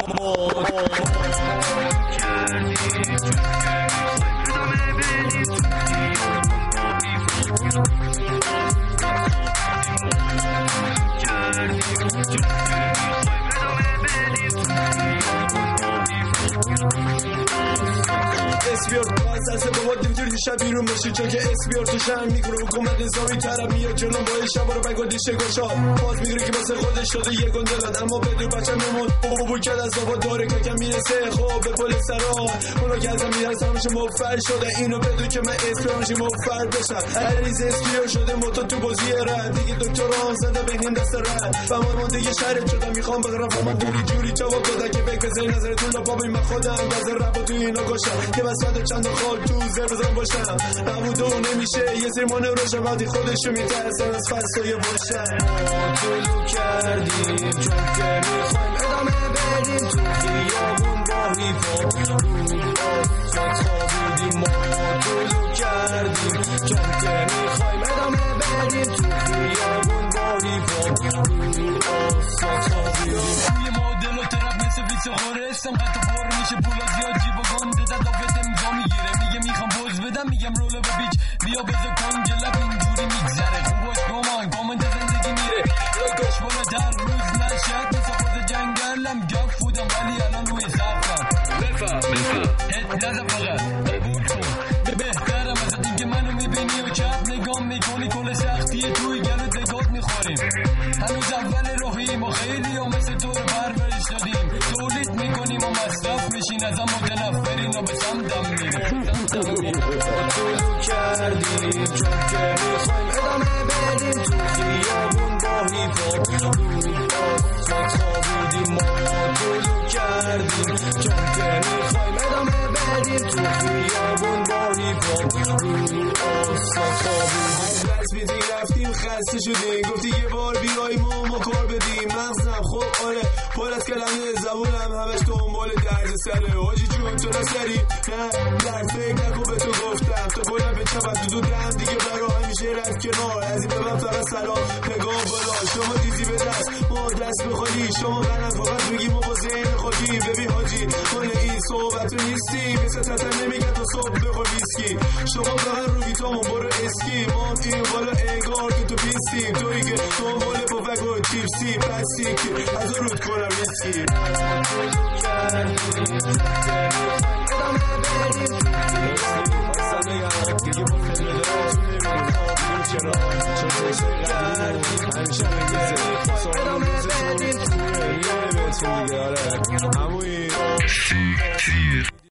اسبیار باز از بابا دیوتر دیشب بیرون باشی چون که اسبیار تو شهر میگره حکومت نظامی طرف میاد جلوم با شب رو بگو دیشه گشاد باز میگره که واسه خودش شده یه گندلات اما بدون بچه میمون بابا کرد از بابا داره که کم میرسه خب به پل سران اونا که ازم میرسه همشه مفر شده اینو بدون که من اسبیارشی مفر بشم هریز اسبیار شده موتو تو بازی رد دیگه دکتر هم زده به هند دست رد و من دیگه شهرت شدم میخوام بغرم من دوری جوری جواب داده که فکر بزنی نظرتون لپا من خودم گاز رپ تو اینا گوشم که بسات چند خال تو زر بزن باشم نبود و نمیشه یه سری مانه روشن وقتی خودشو میترسن از فصلای باشن طلو کردیم چون که میخوایم ادامه بریم تو خیابون با هیپا آسات خوابیدیم ما طلو کردیم چون که میخوایم ادامه بریم تو خیابون با هیپا آسات خوابیدیم توی مدل و طرف مثل بیچه هارستم قطع بار میشه پولا زیاد جیب و گنده زد آفت امضا میگیره میگه میخوام بوز بدم میگم رولو به بیچ بیا بزا کن جلب اینجوری میگذره خوباش گمان کامنت زندگی میره راکاش بالا در روز نشد مثل خود جنگلم گف بودم ولی الان روی سفرم بفهم هت نزم فقط قبول کن بهترم ازت اینکه منو میبینی و چپ نگام میکنی کل سختیه توی گلت بگات میخوریم هنوز اول راهیم و خیلی هم مثل تو رو پرورش دادیم تولید میکنیم و مصرف میشین ازم متنفرین و به سمتم میریم طلو کردیم چون که میخوایم ادامه بدیم تو خیابون با هیپا آسات خوابیدیم ما طلو کردیم چون که میخوایم ادامه بدیم تو خیابون با هیپا آسات خوابیدیم رسمیدیم رفتیم خسته شدیم گفتی یه بار بیاییم و کار بدیم مغزم خب آره پر از کلمه زبونم همش دنبال درد سره حاجی جون تو نسری نه در فکر نکن به تو گفتم تو بلند به چپم تو دم دیگه برای همیشه رفت کنار از این به من فقط سلام پگاه بالا شما دیزی به دست ما دست بخوری شما غنم فقط بگیم و با ذهن خودی ببین حاجی مال این صحبت رو نیستی مثل تتن نمیگه تو صبح بخور ویسکی شما فقط رو بیتامون برو اسکی ما این بالا انگار که تو بیستی توی که دنبال پفک و چیپسی پسی که از رود کنم ریسکی همیشه